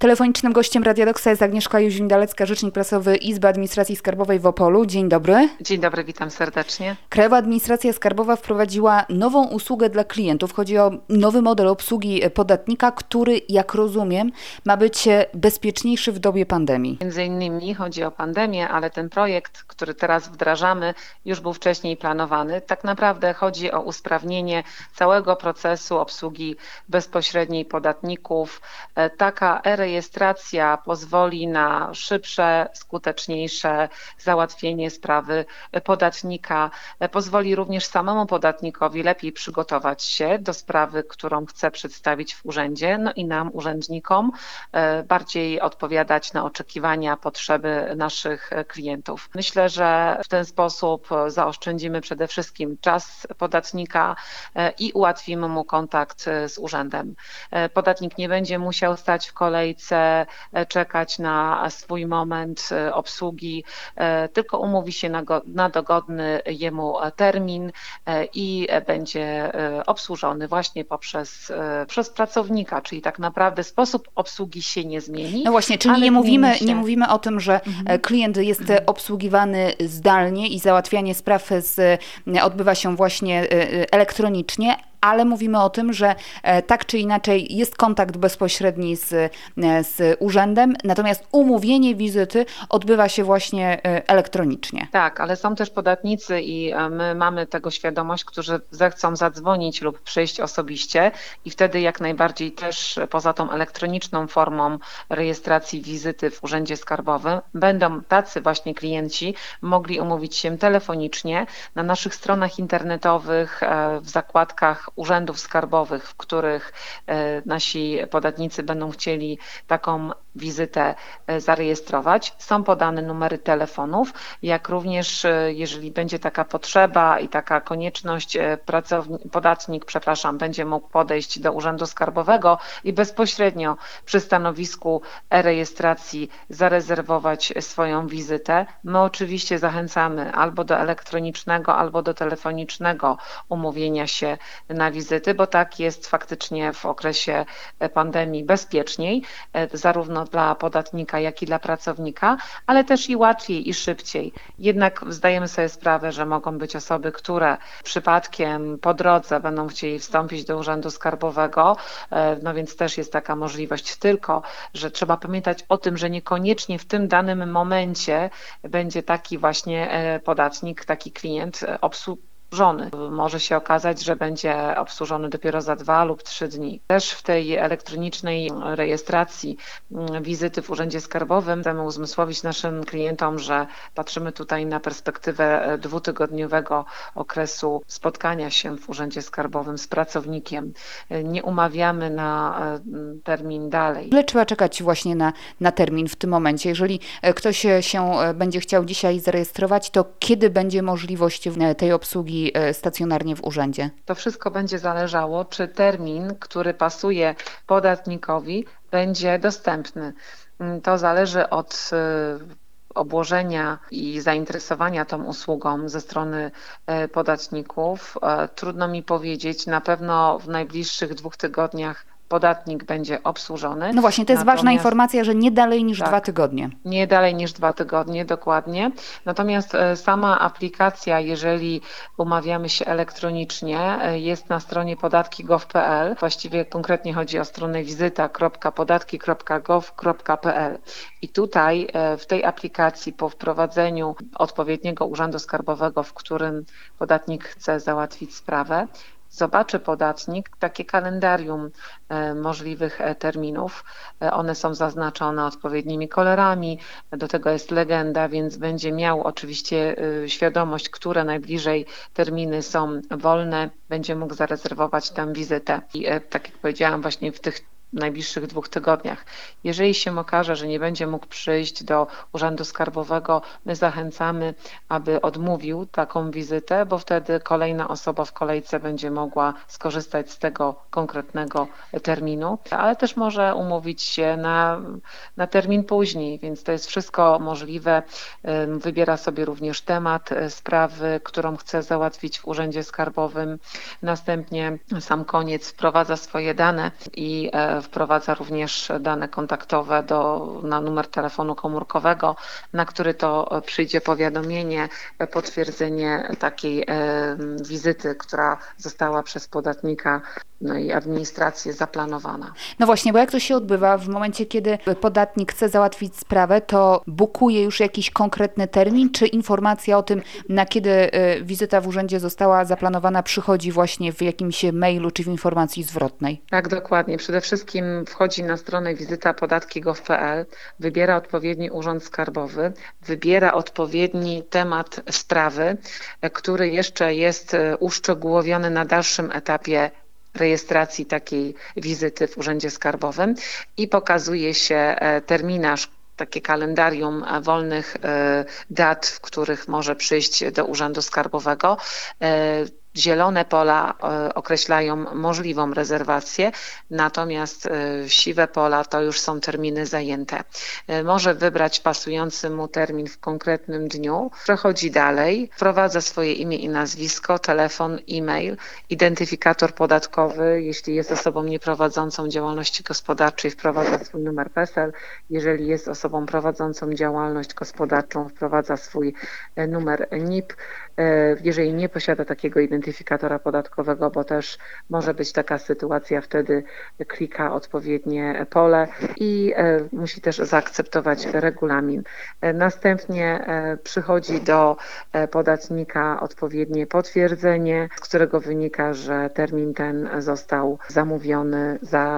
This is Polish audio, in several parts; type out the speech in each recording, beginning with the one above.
Telefonicznym gościem Radia Doksa jest Agnieszka Jóźwin-Dalecka, rzecznik prasowy Izby Administracji Skarbowej w Opolu. Dzień dobry. Dzień dobry, witam serdecznie. Krajowa Administracja Skarbowa wprowadziła nową usługę dla klientów. Chodzi o nowy model obsługi podatnika, który, jak rozumiem, ma być bezpieczniejszy w dobie pandemii. Między innymi chodzi o pandemię, ale ten projekt, który teraz wdrażamy, już był wcześniej planowany. Tak naprawdę chodzi o usprawnienie całego procesu obsługi bezpośredniej podatników. Taka e-rejestracja pozwoli na szybsze, skuteczniejsze załatwienie sprawy podatnika. Pozwoli również samemu podatnikowi lepiej przygotować się do sprawy, którą chce przedstawić w urzędzie, no i nam, urzędnikom, bardziej odpowiadać na oczekiwania, potrzeby naszych klientów. Myślę, że w ten sposób zaoszczędzimy przede wszystkim czas podatnika i ułatwimy mu kontakt z urzędem. Podatnik nie będzie musiał stać w kolejce, czekać na swój moment obsługi, tylko umówi się na dogodny jemu termin i będzie obsłużony właśnie przez pracownika, czyli tak naprawdę sposób obsługi się nie zmieni. No właśnie, czyli nie mówimy o tym, że klient jest obsługiwany zdalnie i załatwianie spraw odbywa się właśnie elektronicznie, ale mówimy o tym, że tak czy inaczej jest kontakt bezpośredni z urzędem, natomiast umówienie wizyty odbywa się właśnie elektronicznie. Tak, ale są też podatnicy i my mamy tego świadomość, którzy zechcą zadzwonić lub przyjść osobiście i wtedy jak najbardziej też poza tą elektroniczną formą rejestracji wizyty w Urzędzie Skarbowym będą tacy właśnie klienci mogli umówić się telefonicznie na naszych stronach internetowych, w zakładkach urzędów skarbowych, w których nasi podatnicy będą chcieli taką wizytę zarejestrować. Są podane numery telefonów, jak również jeżeli będzie taka potrzeba i taka konieczność, podatnik będzie mógł podejść do Urzędu Skarbowego i bezpośrednio przy stanowisku e-rejestracji zarezerwować swoją wizytę. My oczywiście zachęcamy albo do elektronicznego, albo do telefonicznego umówienia się na wizyty, bo tak jest faktycznie w okresie pandemii bezpieczniej, zarówno dla podatnika, jak i dla pracownika, ale też i łatwiej i szybciej. Jednak zdajemy sobie sprawę, że mogą być osoby, które przypadkiem po drodze będą chcieli wstąpić do Urzędu Skarbowego, no więc też jest taka możliwość, tylko że trzeba pamiętać o tym, że niekoniecznie w tym danym momencie będzie taki właśnie podatnik, taki klient obsługiwany. Może się okazać, że będzie obsłużony dopiero za 2 lub 3 dni. Też w tej elektronicznej rejestracji wizyty w Urzędzie Skarbowym chcemy uzmysłowić naszym klientom, że patrzymy tutaj na perspektywę 2-tygodniowego okresu spotkania się w Urzędzie Skarbowym z pracownikiem. Nie umawiamy na termin dalej. Ile trzeba czekać właśnie na termin w tym momencie? Jeżeli ktoś się będzie chciał dzisiaj zarejestrować, to kiedy będzie możliwość tej obsługi stacjonarnie w urzędzie? To wszystko będzie zależało, czy termin, który pasuje podatnikowi, będzie dostępny. To zależy od obłożenia i zainteresowania tą usługą ze strony podatników. Trudno mi powiedzieć, na pewno w najbliższych 2 tygodniach podatnik będzie obsłużony. No właśnie, to jest ważna informacja, że nie dalej niż 2 tygodnie. Nie dalej niż 2 tygodnie, dokładnie. Natomiast sama aplikacja, jeżeli umawiamy się elektronicznie, jest na stronie podatki.gov.pl. Właściwie konkretnie chodzi o stronę wizyta.podatki.gov.pl. I tutaj w tej aplikacji po wprowadzeniu odpowiedniego urzędu skarbowego, w którym podatnik chce załatwić sprawę, zobaczy podatnik takie kalendarium możliwych terminów. One są zaznaczone odpowiednimi kolorami, do tego jest legenda, więc będzie miał oczywiście świadomość, które najbliżej terminy są wolne, będzie mógł zarezerwować tę wizytę. I tak jak powiedziałam, właśnie w tych najbliższych 2 tygodniach. Jeżeli się okaże, że nie będzie mógł przyjść do Urzędu Skarbowego, my zachęcamy, aby odmówił taką wizytę, bo wtedy kolejna osoba w kolejce będzie mogła skorzystać z tego konkretnego terminu, ale też może umówić się na termin później, więc to jest wszystko możliwe. Wybiera sobie również temat sprawy, którą chce załatwić w Urzędzie Skarbowym. Następnie na sam koniec wprowadza swoje dane i wprowadza również dane kontaktowe na numer telefonu komórkowego, na który to przyjdzie powiadomienie, potwierdzenie takiej wizyty, która została przez podatnika i administrację zaplanowana. No właśnie, bo jak to się odbywa w momencie, kiedy podatnik chce załatwić sprawę, to bukuje już jakiś konkretny termin, czy informacja o tym, na kiedy wizyta w urzędzie została zaplanowana, przychodzi właśnie w jakimś mailu czy w informacji zwrotnej? Tak, dokładnie. Przede wszystkim wchodzi na stronę wizytapodatki.gov.pl, wybiera odpowiedni urząd skarbowy, wybiera odpowiedni temat sprawy, który jeszcze jest uszczegółowiony na dalszym etapie rejestracji takiej wizyty w urzędzie skarbowym i pokazuje się terminarz, takie kalendarium wolnych dat, w których może przyjść do urzędu skarbowego. Zielone pola określają możliwą rezerwację, natomiast siwe pola to już są terminy zajęte. Może wybrać pasujący mu termin w konkretnym dniu, przechodzi dalej, wprowadza swoje imię i nazwisko, telefon, e-mail, identyfikator podatkowy, jeśli jest osobą nieprowadzącą działalności gospodarczej, wprowadza swój numer PESEL, jeżeli jest osobą prowadzącą działalność gospodarczą, wprowadza swój numer NIP, jeżeli nie posiada takiego identyfikatora podatkowego, bo też może być taka sytuacja, wtedy klika odpowiednie pole i musi też zaakceptować regulamin. Następnie przychodzi do podatnika odpowiednie potwierdzenie, z którego wynika, że termin ten został zamówiony,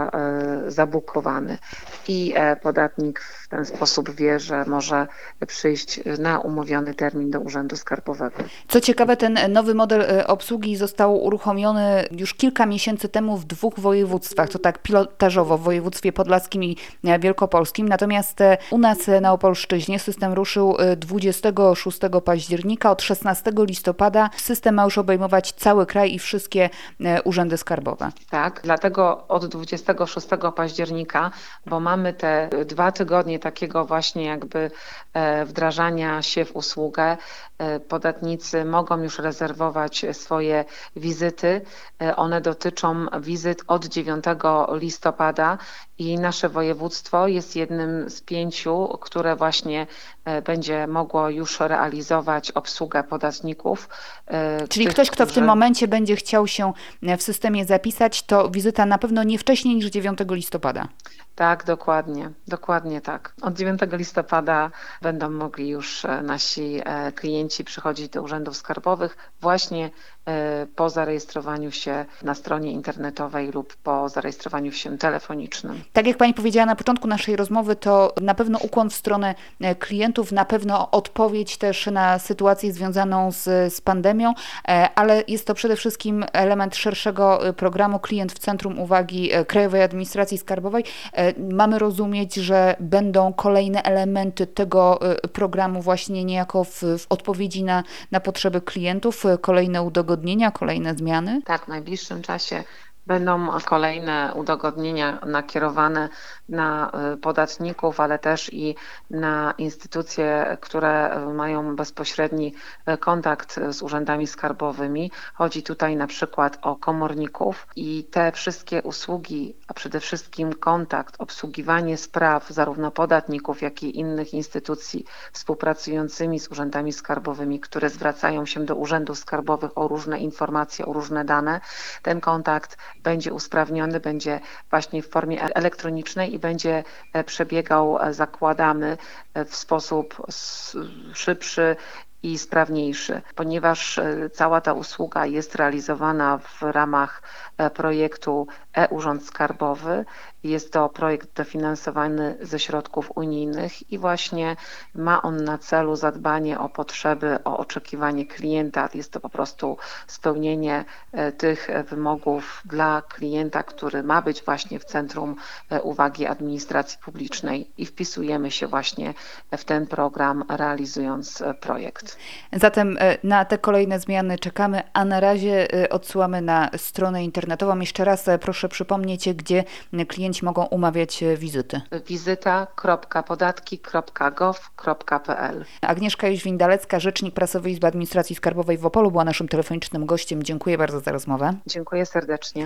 zabukowany i podatnik w ten sposób wie, że może przyjść na umówiony termin do urzędu skarbowego. Co ciekawe, ten nowy model obsługi został uruchomiony już kilka miesięcy temu w 2 województwach, to tak pilotażowo, w województwie podlaskim i wielkopolskim. Natomiast u nas na Opolszczyźnie system ruszył 26 października. Od 16 listopada system ma już obejmować cały kraj i wszystkie urzędy skarbowe. Tak, dlatego od 26 października, bo mamy te 2 tygodnie takiego właśnie jakby wdrażania się w usługę, podatnicy mogą już rezerwować swoje wizyty. One dotyczą wizyt od 9 listopada i nasze województwo jest jednym z 5, które właśnie będzie mogło już realizować obsługę podatników. Czyli ktoś, kto w tym momencie będzie chciał się w systemie zapisać, to wizyta na pewno nie wcześniej niż 9 listopada. Tak, dokładnie tak. Od 9 listopada będą mogli już nasi klienci przychodzić do urzędów skarbowych właśnie po zarejestrowaniu się na stronie internetowej lub po zarejestrowaniu się telefonicznym. Tak jak Pani powiedziała na początku naszej rozmowy, to na pewno ukłon w stronę klientów, na pewno odpowiedź też na sytuację związaną z pandemią, ale jest to przede wszystkim element szerszego programu Klient w centrum uwagi Krajowej Administracji Skarbowej. Mamy rozumieć, że będą kolejne elementy tego programu właśnie niejako w odpowiedzi na potrzeby klientów, kolejne udogodnienia, kolejne zmiany? Tak, w najbliższym czasie będą kolejne udogodnienia nakierowane na podatników, ale też i na instytucje, które mają bezpośredni kontakt z urzędami skarbowymi. Chodzi tutaj na przykład o komorników i te wszystkie usługi, a przede wszystkim kontakt, obsługiwanie spraw zarówno podatników, jak i innych instytucji współpracującymi z urzędami skarbowymi, które zwracają się do urzędów skarbowych o różne informacje, o różne dane. Ten kontakt będzie usprawniony, będzie właśnie w formie elektronicznej i będzie przebiegał, zakładamy, w sposób szybszy i sprawniejszy, ponieważ cała ta usługa jest realizowana w ramach projektu e-Urząd Skarbowy. Jest to projekt dofinansowany ze środków unijnych i właśnie ma on na celu zadbanie o potrzeby, o oczekiwanie klienta. Jest to po prostu spełnienie tych wymogów dla klienta, który ma być właśnie w centrum uwagi administracji publicznej i wpisujemy się właśnie w ten program, realizując projekt. Zatem na te kolejne zmiany czekamy, a na razie odsyłamy na stronę internetową. Jeszcze raz proszę przypomnieć, gdzie klienci mogą umawiać wizyty. wizyta.podatki.gov.pl. Agnieszka Jóźwin-Dalecka, rzecznik prasowy Izby Administracji Skarbowej w Opolu, była naszym telefonicznym gościem. Dziękuję bardzo za rozmowę. Dziękuję serdecznie.